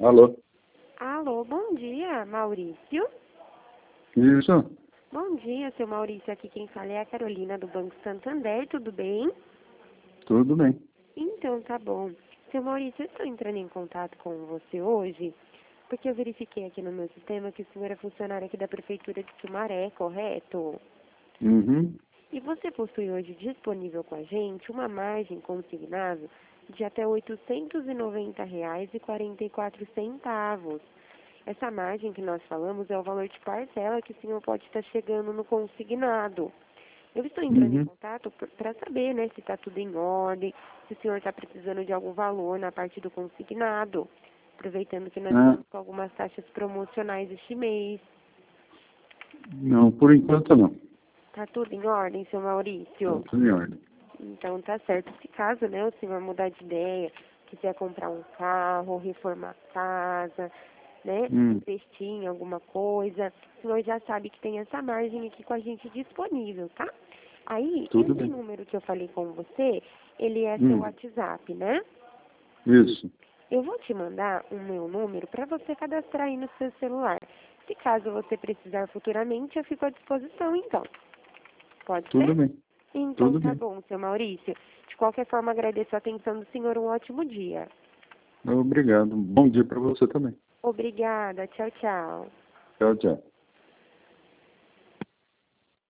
Alô? Alô, bom dia, Maurício. Isso? Bom dia, seu Maurício. Aqui quem fala é a Carolina do Banco Santander, tudo bem? Tudo bem. Então, tá bom. Seu Maurício, eu estou entrando em contato com você hoje porque eu verifiquei aqui no meu sistema que o senhor é funcionário aqui da Prefeitura de Sumaré, correto? Uhum. E você possui hoje disponível com a gente uma margem consignável de até R$ 890,44. Essa margem que nós falamos é o valor de parcela que o senhor pode estar chegando no consignado. Eu estou entrando em Uhum. contato para saber, né, se está tudo em ordem, se o senhor está precisando de algum valor na parte do consignado, aproveitando que nós Ah, estamos com algumas taxas promocionais este mês. não, por enquanto não. Está tudo em ordem, seu Tá Maurício? tudo em ordem. Então tá certo. Se caso, né, o senhor mudar de ideia, quiser comprar um carro, reformar a casa, né, Hum, investir em alguma coisa, o senhor já sabe que tem essa margem aqui com a gente disponível, tá? Aí, tudo esse bem. número que eu falei com você, ele é seu Hum, WhatsApp, né? isso. Eu vou te mandar o meu número para você cadastrar aí no seu celular. Se caso você precisar futuramente, eu fico à disposição, então. Pode Tudo ser? bem. Então Tudo tá bem. bom, seu Maurício. De qualquer forma, agradeço a atenção do senhor. Um ótimo dia. Obrigado. Bom dia para você também. Obrigada. Tchau, tchau. Tchau, tchau.